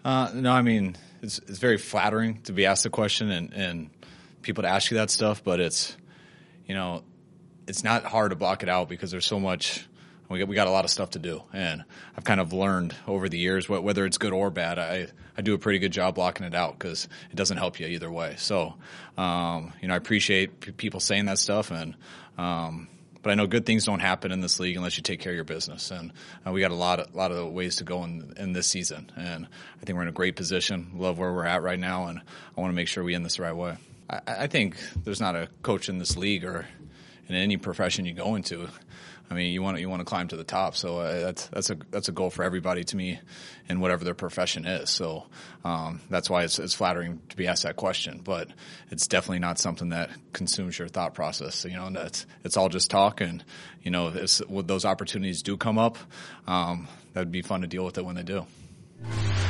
No, I mean, it's very flattering to be asked the question and people to ask you that stuff, but it's not hard to block it out because there's so much. We got a lot of stuff to do, and I've kind of learned over the years, whether it's good or bad, I do a pretty good job blocking it out because it doesn't help you either way. So, I appreciate people saying that stuff, but I know good things don't happen in this league unless you take care of your business, and we got a lot of ways to go in this season, and I think we're in a great position. Love where we're at right now, and I want to make sure we end this the right way. I think there's not a coach in this league or in any profession you go into. I mean, you want to climb to the top, so that's a goal for everybody to me, in whatever their profession is. So that's why it's flattering to be asked that question, but it's definitely not something that consumes your thought process. So, it's all just talk, and if those opportunities do come up, that'd be fun to deal with it when they do.